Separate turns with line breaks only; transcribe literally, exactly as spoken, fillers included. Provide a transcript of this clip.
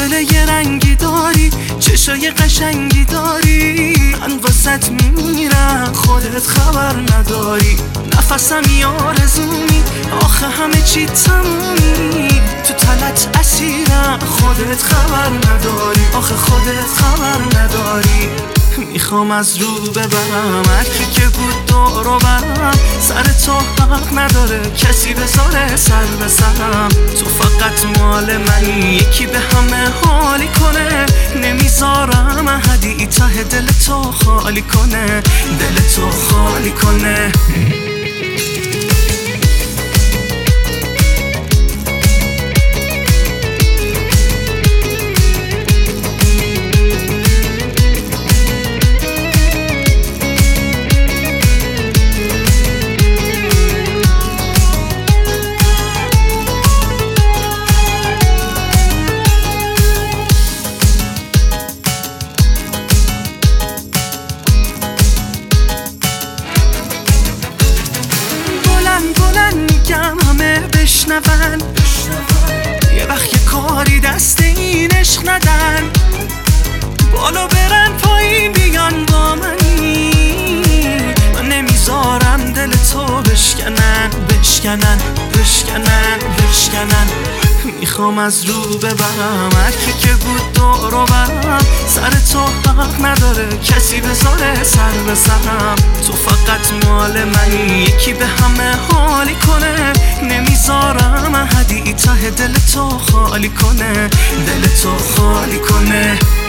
دل یه رنگی داری، چشای قشنگی داری، من واسط میمیرم خودت خبر نداری. نفسم آرزومی، آخه همه چی تمومی، تو تنت اسیرم خودت خبر نداری، آخه خودت خبر نداری. میخوام از رو ببرم هرکی که بود دور و برم، سر تو حق نداره کسی بذاره سر به سرم. تو فقط مال منی، یکی به همه حالی کنه، نمیذارم احدی ته دل تو خالی کنه، دل تو خالی کنه. بلند میگم همه بشنون، یه وقت یه کاری دست این عشق ندن، بالا برن پایین بیان با منی، من نمیذارم دل تو بشکنن بشکنن بشکنن بشکنن. میخوام از رو ببرم هرکی که بود دور و برم، سر تو حق نداره کسی بذاره سر به سرم. تو فقط مال منی، یکی به همه حالی کنه، نمیذارم احدی ته دل تو خالی کنه، دل تو خالی کنه.